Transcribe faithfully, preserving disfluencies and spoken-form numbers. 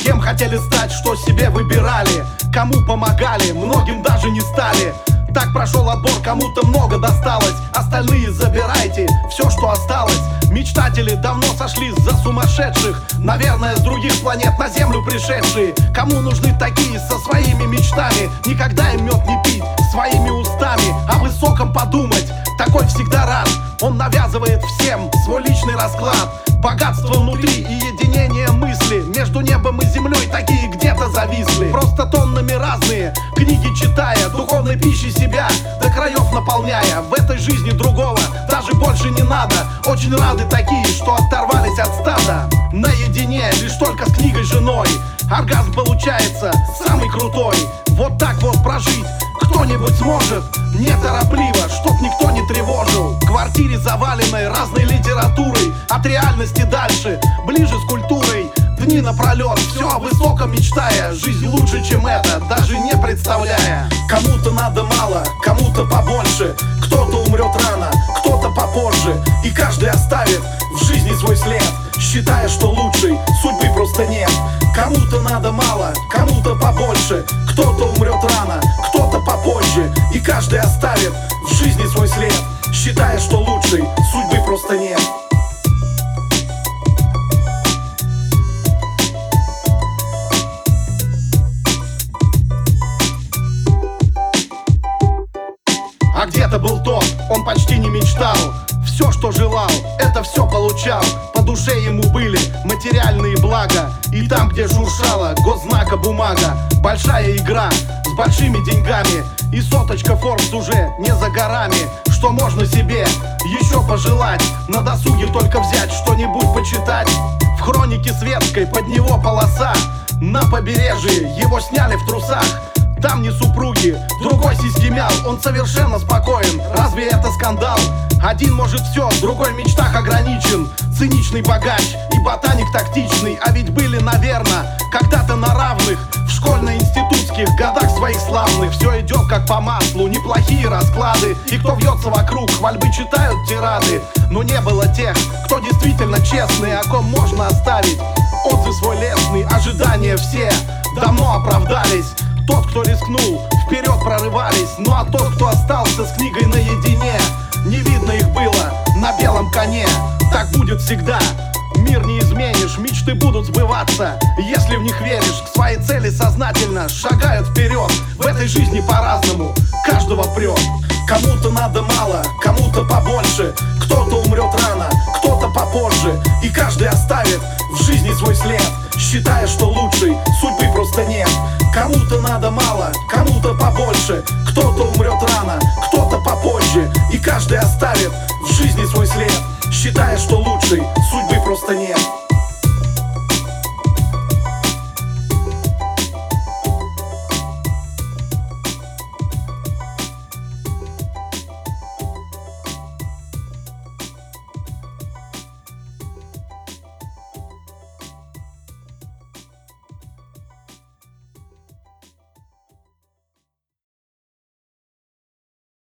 Кем хотели стать, что себе выбирали, кому помогали, многим даже не стали. Так прошел отбор, кому-то много досталось, остальные забирайте все, что осталось. Мечтатели давно сошлись за сумасшедших, наверное, с других планет на землю пришедшие. Кому нужны такие со своими мечтами? Никогда им мед не пить своими устами. О высоком подумать, такой всегда рад. Он навязывает всем свой личный расклад. Богатство внутри и единение мысли. Между небом и землей такие где-то зависли. Просто тоннами разные книги читая, духовной пищей себя до краев наполняя. В этой жизни другого даже больше не надо. Очень рады такие, что оторвались от стада. Наедине лишь только с книгой женой. Оргазм получается самый крутой. Вот так вот прожить кто-нибудь сможет неторопливо, чтоб никто не тревожил. В квартире заваленной разной литературой, от реальности дальше, ближе с культурой. Дни напролет, все о высоком мечтая. Жизнь лучше, чем это, даже не представляя. Кому-то надо мало, кому-то побольше. Кто-то умрет рано, кто-то попозже. И каждый оставит в жизни свой след, считая, что лучшей судьбы просто нет. Кому-то надо мало, кому-то побольше. Кто-то умрет рано, кто-то попозже. И каждый оставит в жизни свой след, считая, что лучшей судьбы просто нет. А где-то был тот, он почти не мечтал. Все, что желал, это все получал. По душе ему были материальные блага. И там, где шуршала госзнака бумага, большая игра с большими деньгами. И соточка Forbes уже не за горами. Что можно себе еще пожелать? На досуге только взять что-нибудь почитать. В хронике светской под него полоса. На побережье его сняли в трусах. Там не супруги, другой сиськи мял. Он совершенно спокоен, разве это скандал? Один может все, другой в мечтах ограничен. Циничный богач и ботаник тактичный. А ведь были, наверное, когда-то на равных в школьно-институтских годах своих славных. Все идет как по маслу, неплохие расклады. И кто вьется вокруг, хвальбы читают тирады. Но не было тех, кто действительно честный, о ком можно оставить отзыв свой лестный. Ожидания все давно оправдались. Тот, кто рискнул, вперед прорывались. Ну а тот, кто остался с книгой наедине, не видно их было на белом коне. Так будет всегда, мир не изменишь. Мечты будут сбываться, если в них веришь. К своей цели сознательно шагают вперед. В этой жизни по-разному, каждого прет. Кому-то надо мало, кому-то побольше. Кто-то умрет рано, кто-то попозже. И каждый оставит в жизни свой след, считая, что лучшей судьбы просто нет. Кому-то надо мало, кому-то побольше. Кто-то умрет рано, кто-то попозже. И каждый оставит в жизни свой след, считая, что